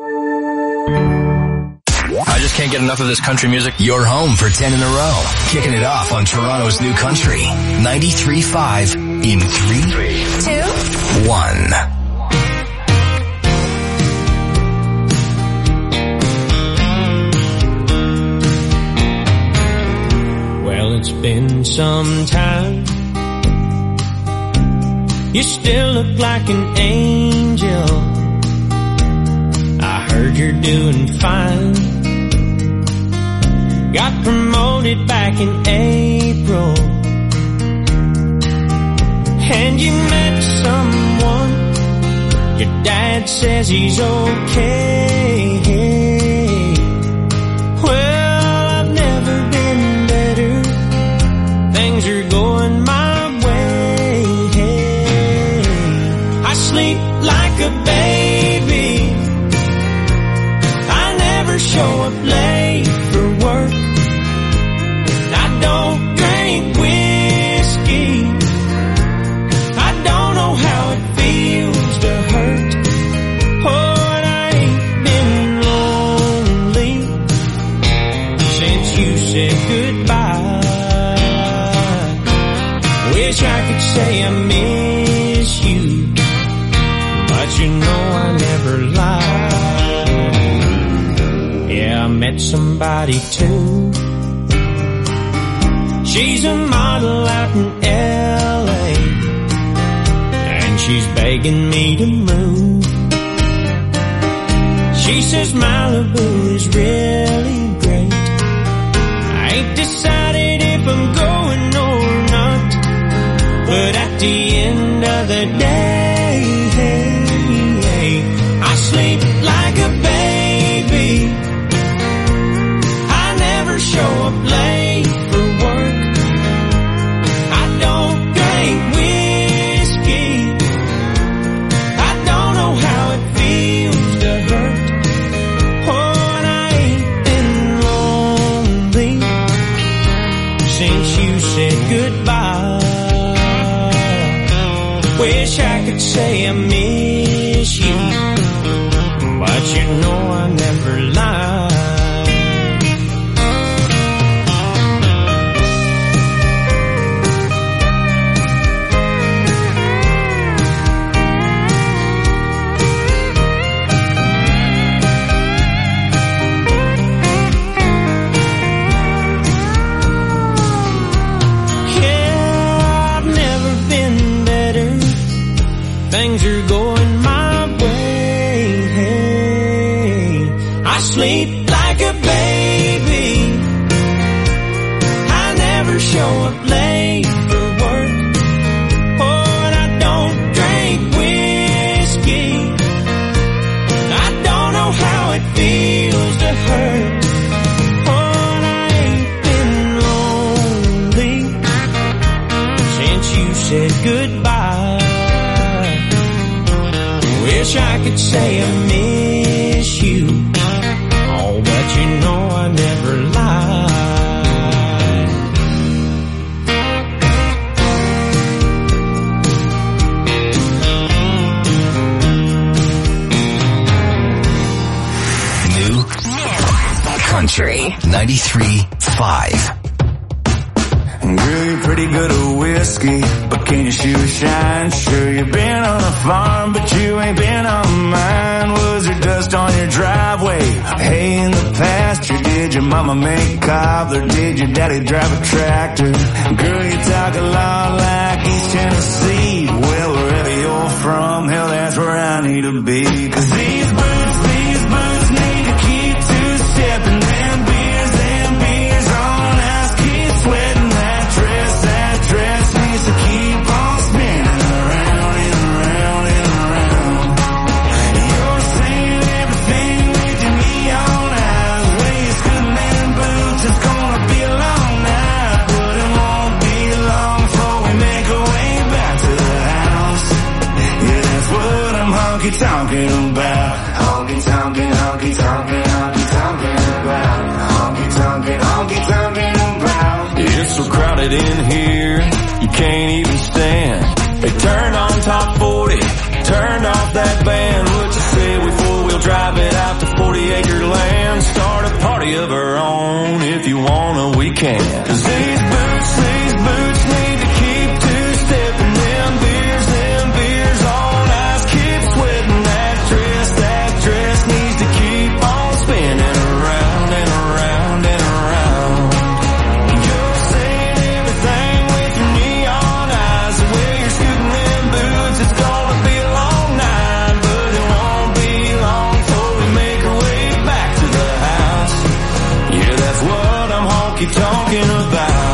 I just can't get enough of this country music. You're home for ten in a row. Kicking it off on Toronto's New Country. ninety-three point five in three, two, one. Well, it's been some time. You still look like an angel. I heard you're doing fine. Got promoted back in April. And you met someone. Your dad says he's okay. Well, I've never been better. Things are going my way. I sleep like a baby. I never show up late for work. I don't drink whiskey. I don't know how it feels to hurt. Oh, and I ain't been lonely since you said goodbye. Wish I could say I miss you, but you know I never lie. Yeah, I met somebody too. She's a model out in L A, and she's begging me to move. She says Malibu is really great. I ain't decided if I'm going or not, but at the end of the day, I sleep like a baby. I never show up late for work. I don't drink whiskey. I don't know how it feels to hurt. Oh, and I ain't been lonely since you said goodbye. Wish I could say I miss you, but you know I never lie. Things are going my way. I sleep like a baby. I never show up late for work. Oh, and I don't drink whiskey. I don't know how it feels to hurt. Oh, and I ain't been lonely since you said goodbye. Wish I could say I miss you. Oh, but you know I never lie. New Country ninety-three point five. Girl, you're pretty good at whiskey, but can you shoot shine? Sure, you've been on a farm, but you ain't been on mine. Was there dust on your driveway? Hey, in the pasture, did your mama make cobbler? Did your daddy drive a tractor? Girl, you talk a lot like East Tennessee. Well, wherever you're from, hell, that's where I need to be. Cause these boots, these boots need to keep two-stepping. Them beers, them beers on ice, keep sweating. That dress, that dress needs to keep on spinning around and around and around. You're saying everything with your neon eyes. Way you're scooting them boots, it's gonna be a long night, but it won't be long before we make our way back to the house. Yeah, that's what I'm honky-tonking about. Honky-tonking, honky-tonking, honky-tonking about. Honky-tonking, honky-tonking about. It's so crowded in here, you can't even stand. They turned on top forty, turned off that band. What you say we four-wheel drive it out to forty acre land? Start a party of our own, if you wanna we can. Cause these boots, these boots need to keep two-stepping. Them beers, them beers on ice, keep sweating. That dress, that dress needs to keep on spinning around and around and around. You're saying everything with your neon eyes. The way you're scooting them boots, it's gonna be a long night, but it won't be long before we make our way back to the house. Yeah, that's what I'm honky-tonking about.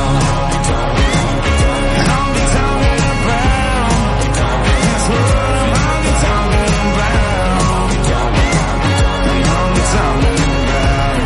Honky-tonking about. That's what I'm honky-tonking about. Honky-tonking about.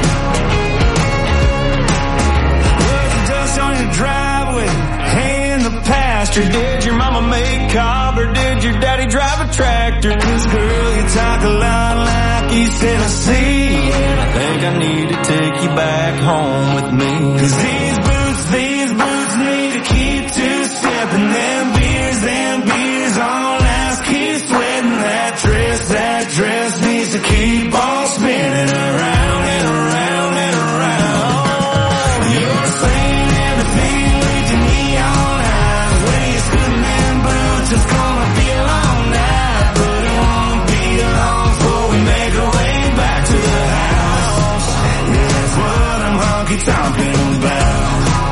Was the dust on your driveway? Hey, in the pasture, did your mama make cob or did your daddy drive a tractor? Cause girl, you talk a lot like East Tennessee, and I think I need to take you back home with me. Cause these boots, these boots need to keep two-stepping. Them beers, them beers on ice, keep sweating. That dress, that dress needs to keep on spinning around and around and around. You're saying everything with your neon eyes. When you're scooting them boots, it's gonna be a long night, but it won't be long before we make our way back to the house. Yeah, that's what I'm honky-tonking about.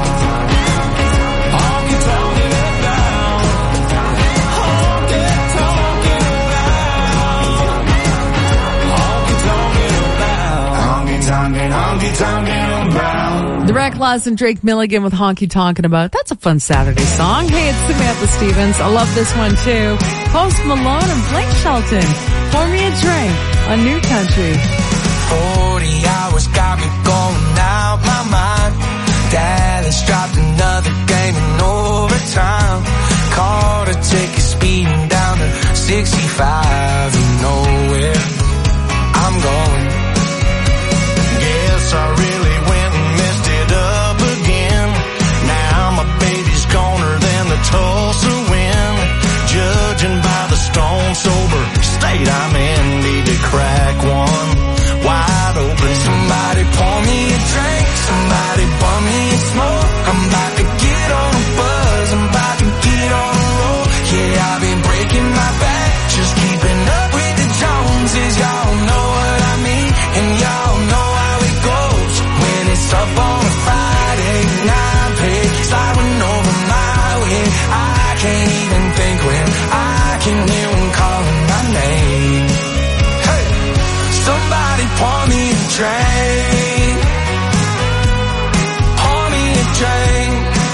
Honky-tonking about. Honky-tonking about. Honky-tonking about. Honky-tonking, honky-tonking about. The Reckless and Drake Milligan with Honky Tonkin' About. That's a fun Saturday song. Hey, it's Samantha Stevens. I love this one too. Post Malone and Blake Shelton. Pour me a drink on New Country. forty hours got me going out my mind. Dallas dropped another game in overtime. Caught a ticket speeding down to sixty-five. You know where I'm going. Guess I really went and messed it up again. Now my baby's goner than the Tulsa wind. Judging by the stone sober state I'm in, need to crack one wide open. Somebody pour me a drink, somebody bum me a smoke. I'm about to get on a buzz, I'm about to get on a roll. Yeah, I've been breaking my back, just keeping up with the Joneses. Y'all know what I mean, and y'all know how it goes. When it's up on a Friday, nine pay, sliding over my way. I can't even think when I can hear them calling my name. Hey, somebody pour me a drink. Pour me a drink.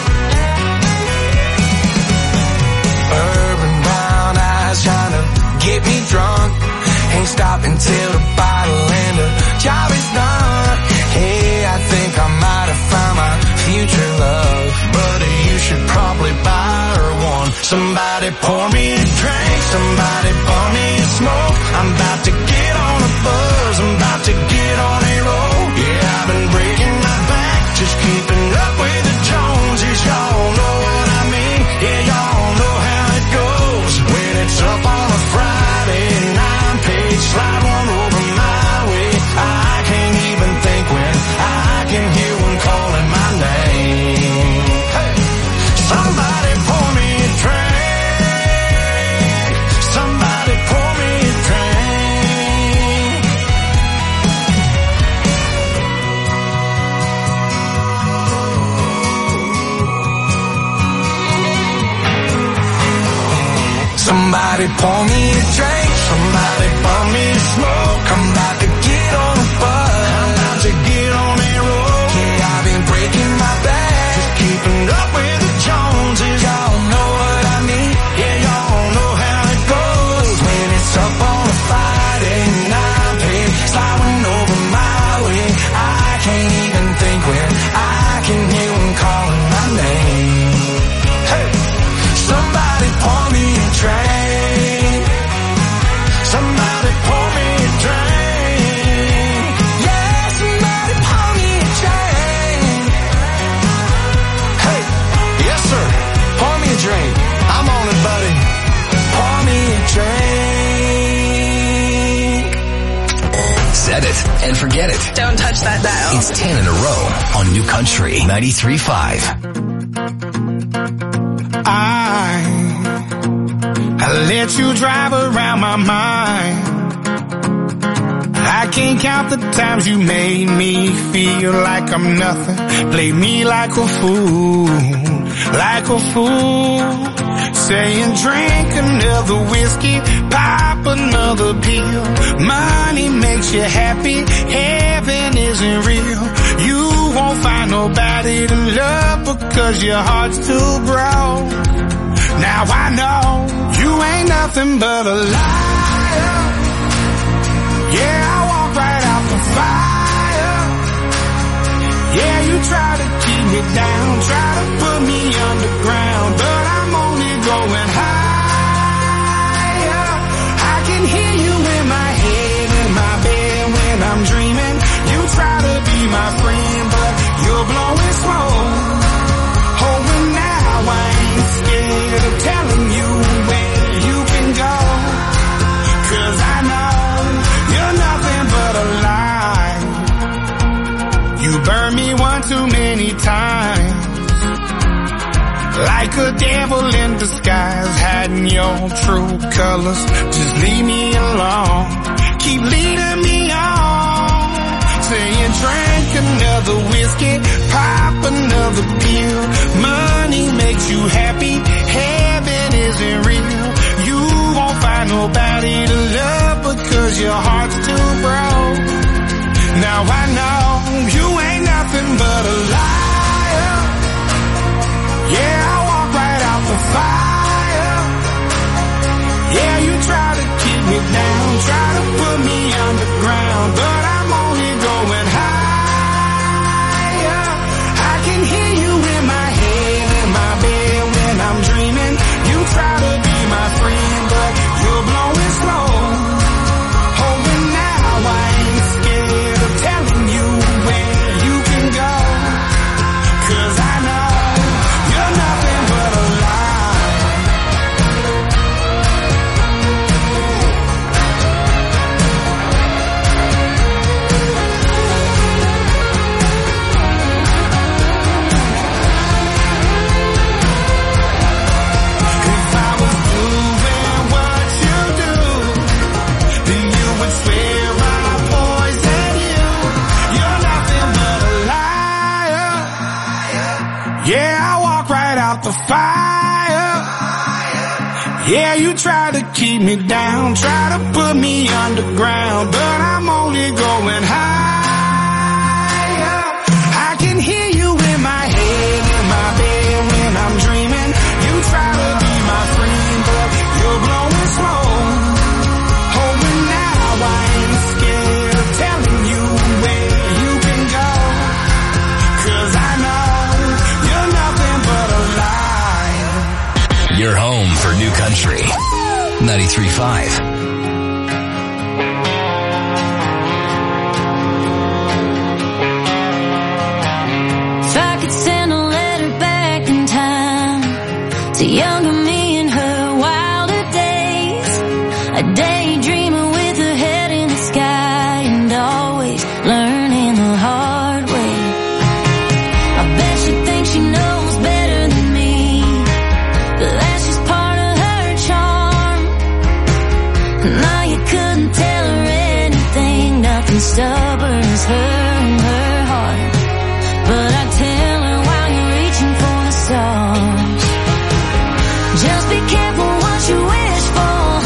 Urban brown eyes trying to get me drunk. Ain't stopping till the bottle and the job is done. Hey, I think I might have found my future love, but you should probably buy her one. Somebody pour me a drink, somebody pour me a smoke. I'm about to get on a buzz, I'm about to get on a roll. Yeah, I've been breaking my back, just keeping up with the Joneses. Y'all know what I mean, yeah, y'all know how it goes. When it's up on a Friday, nine page, slide one over my way. I can't even think when I can hear one calling my name. Hey. Somebody pour me a drink, somebody pour me a smoke. I'm about to get on the bus, I'm about to get on that road. Yeah, I've been breaking my back, just keeping up with the Joneses. Y'all know what I mean, yeah, y'all know how it goes. When it's up on a Friday night, hey, sliding over my way, I can't even think when I can hear them calling my name. Hey, somebody pour me a drink, somebody pour me a drink. Yeah, somebody pour me a drink. Hey, yes sir, pour me a drink. I'm on it, buddy. Pour me a drink. Set it and forget it. Don't touch that dial. It's ten in a row on New Country ninety-three point five. I, I let you drive around my mind. I can't count the times you made me feel like I'm nothing. Play me like a fool, like a fool. Saying drink another whiskey, pop another pill. Money makes you happy, heaven isn't real. You won't find nobody to love because your heart's too broke. Now I know you ain't nothing but a liar. Yeah, I walk right out the fire. Yeah, you try to keep me down, try to put me underground, but I'm only going higher. I can hear you in my head, in my bed when I'm dreaming. You try to be my friend, but you're blowing smoke. Oh, and now I ain't scared of telling you where you can go, 'cause I know you're nothing but a lie. You burned me one too many times, like a devil in disguise, hiding your true colors. Just leave me alone, keep leading me on. Saying drink another whiskey, pop another pill. Money makes you happy, heaven isn't real. You won't find nobody to love because your heart's too broke. Now I know you ain't nothing but a liar. Yeah, I walk right out the fire. Yeah, you try to keep me down, try to put me underground, but I'm only going higher. I can hear you in my head, in my bed when I'm dreaming. You try to be my friend, but you're blowing slow. Oh, and now I ain't scared of telling you where you can go, 'cause I know you're nothing but a lie. If I was doing what you do, then you would swear I poison you. You're nothing but a liar. Yeah, I walk right out the fire. Yeah, you try to keep me down, try to put me underground, but I'm only going higher. I can hear you in my head, in my bed when I'm dreaming. You try to be my friend, but you're blowing smoke. Oh, and now I ain't scared of telling you where you can go, 'cause I know you're nothing but a lie. You're home for New Country ninety-three point five. If I could send a letter back in time to younger me in her wilder days, a daydreamer with her head in the sky and always learning the hard way. I bet she thinks she knows better than me, but that's just part of her charm. Now you couldn't tell her anything, nothing stubborn as her and her heart. But I tell her while you're reaching for the stars, just be careful what you wish for.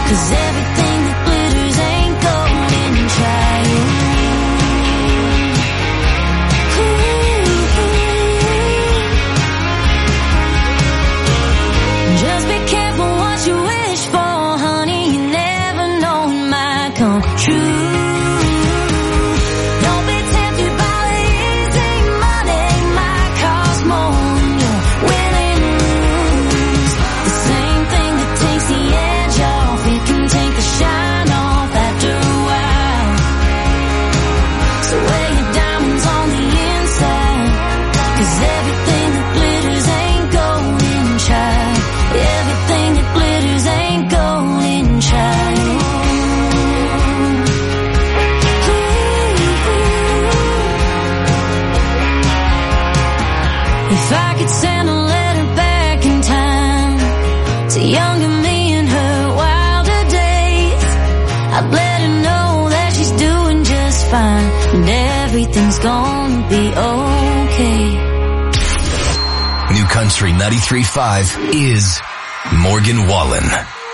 'cause everything that glitters ain't golden child. Just be careful what you wish for, honey. You never know it might come true. Don't be tempted by the easy money. It might cost more than you're willing to lose. The same thing that takes the edge off, it can take the shine off after a while. So wear your diamonds on the inside, 'cause everything that glitters ain't golden child. Everything that glitters ain't golden child. If I could send a letter back in time to younger me in her wilder days, I'd let her know that she's doing just fine and everything's gonna be okay. New Country ninety-three point five is Morgan Wallen.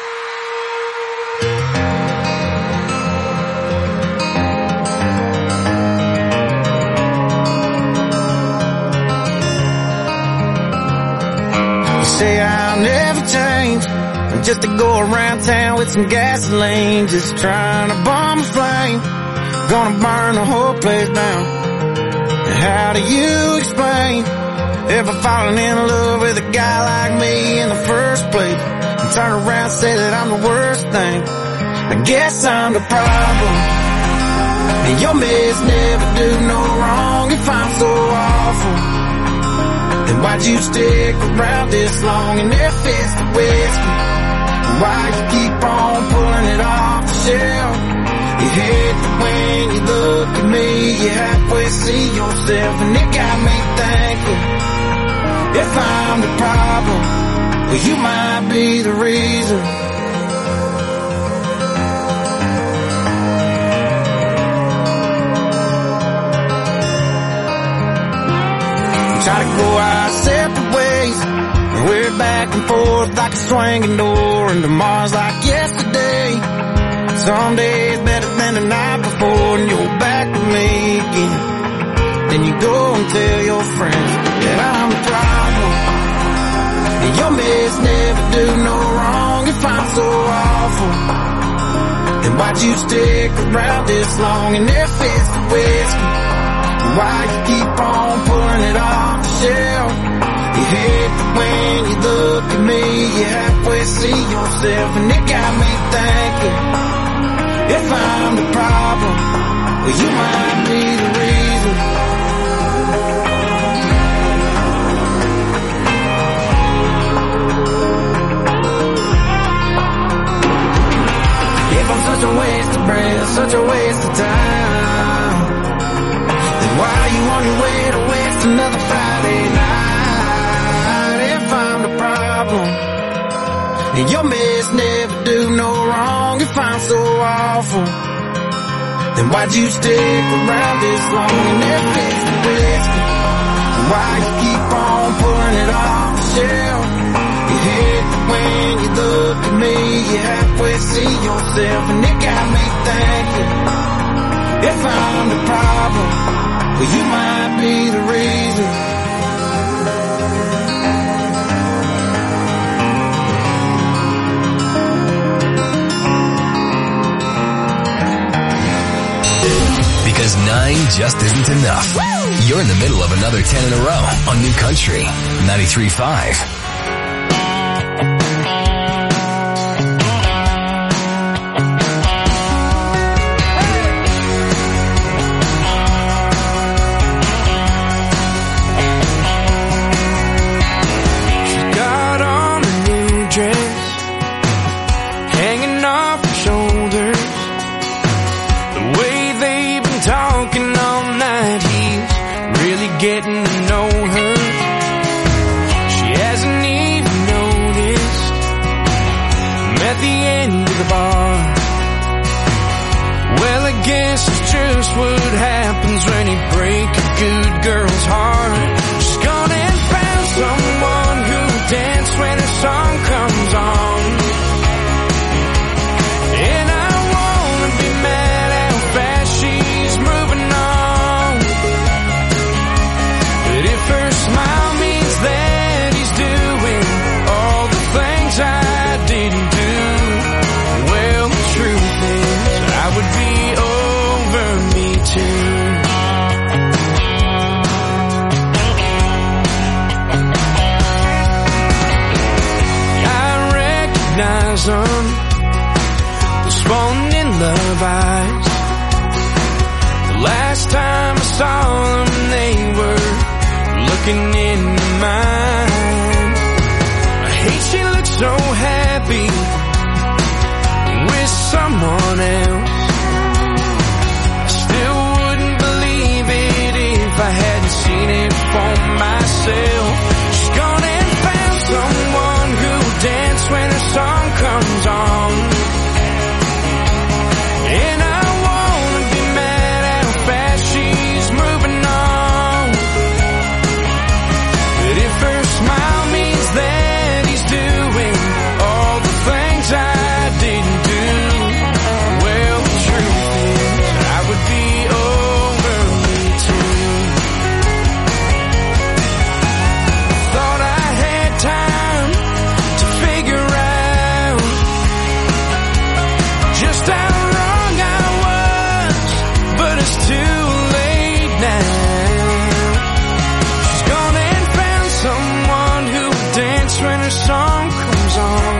You say I'll never change, I'm just to go around town with some gasoline, just trying to bomb a flame, gonna burn the whole place down. And how do you explain ever falling in love with a guy like me in the first place, and turn around and say that I'm the worst thing? I guess I'm the problem, and your mess never do no wrong. If I'm so awful, then why'd you stick around this long? And if it's the whiskey, why you keep on pulling it off the shelf? You hate that when you look at me, you halfway see yourself, and it got me thinking, if I'm the problem, well, you might be the reason. We try to go our separate ways, and we're back and forth like a swinging door, and tomorrow's like yesterday. Some days better than the night before, and you're back with me again. Then you go and tell your friends that I'm the problem, and your mess never do no wrong. If I'm so awful, then why'd you stick around this long? And if it's the whiskey, why you keep on pulling it off the shelf? You hate that when you look at me, you halfway see yourself, and it got me thinking, if I'm the problem, well, you might be the reason. If I'm such a waste of breath, such a waste of time, then why are you on your way to waste another Friday night? If I'm the problem, and your mess never do no wrong. If I'm so awful, then why'd you stick around this long? And if it's the whiskey, why you keep on pulling it off the shelf? You hate that when you look at me, you halfway see yourself, and it got me thinking, if I'm the problem, well, you might be the reason. Because nine just isn't enough. You're in the middle of another ten in a row on New Country ninety-three point five. Getting to know her, she hasn't even noticed. I'm at the end of the bar. Well, I guess it's just what happens when you break a good girl's heart. She's gone and found someone who'll dance when a song comes on. recognize them, the swollen in love eyes. The last time I saw them, they were looking into mine. I hate she looks so happy with someone else. I still wouldn't believe it if I hadn't seen it for myself. She's gone and found someone who'll dance when her song comes on. And I wanna be mad at how fast she's moving on. But if her smile means that he's doing all the things I didn't do, well, the truth is I would be over me too. Thought I had time to figure out just how wrong I was, but it's too late now. She's gone and found someone who will dance when her song comes on.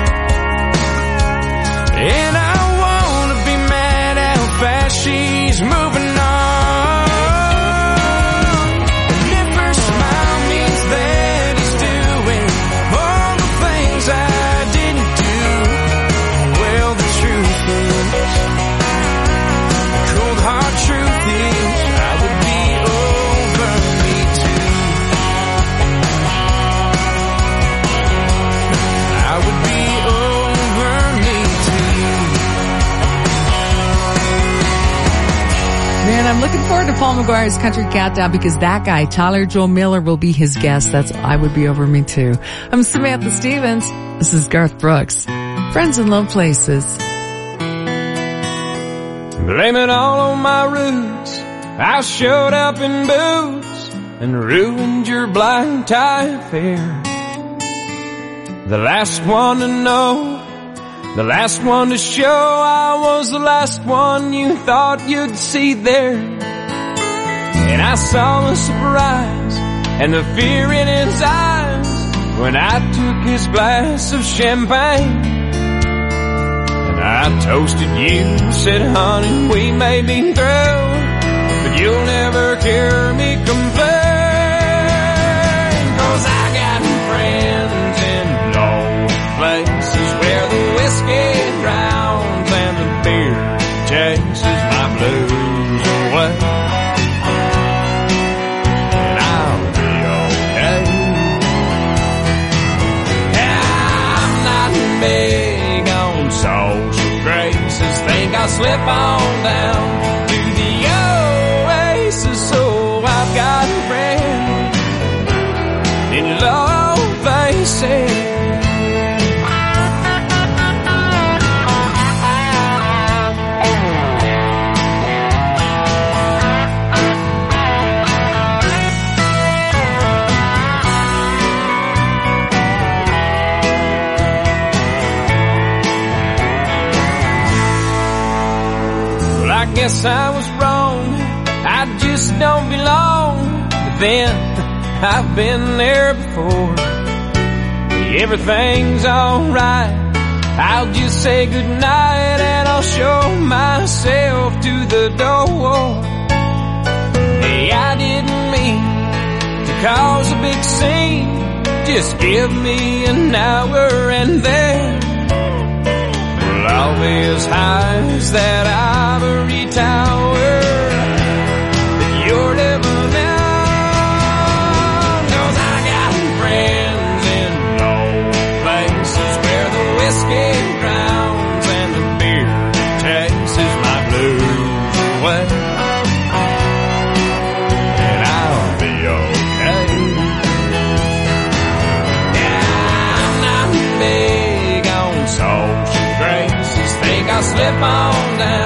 And I wanna be mad at how fast she's moving on. And if her smile means that he's doing all the things I didn't do, well, the truth is, the cold hard truth is, I would be over me too. I would be over me too. Man, I'm looking forward to Paul McGuire's Country Countdown because that guy, Tyler Joe Miller, will be his guest. That's I Would Be Over Me Too. I'm Samantha Stevens. This is Garth Brooks. Friends in Low Places. Blame it all on my roots. I showed up in boots and ruined your blind tie affair. The last one to know, the last one to show I was the last one you thought you'd see there. And I saw the surprise and the fear in his eyes when I took his glass of champagne. And I toasted you, said, honey, we may be through, but you'll never hear me complain. 'Cause I got friends in low places where the whiskey drowns and the beer chases my blues away. And I'll be okay. I'm not big on social graces. Think I'll slip on down to the oasis. So I've got a friend in low places. Well, I guess I was wrong. I just don't belong. But then I've been there before. Everything's alright. I'll just say goodnight and I'll show myself to the door. Hey, I didn't mean to cause a big scene. Just give me an hour and then we'll all be as high as that ivory tower that you're living in. 'Cause I got friends in low places where the whiskey drowns and the beer chases my blues away. And I'll be okay. Yeah, I'm not big on social graces. Think I'll slip on down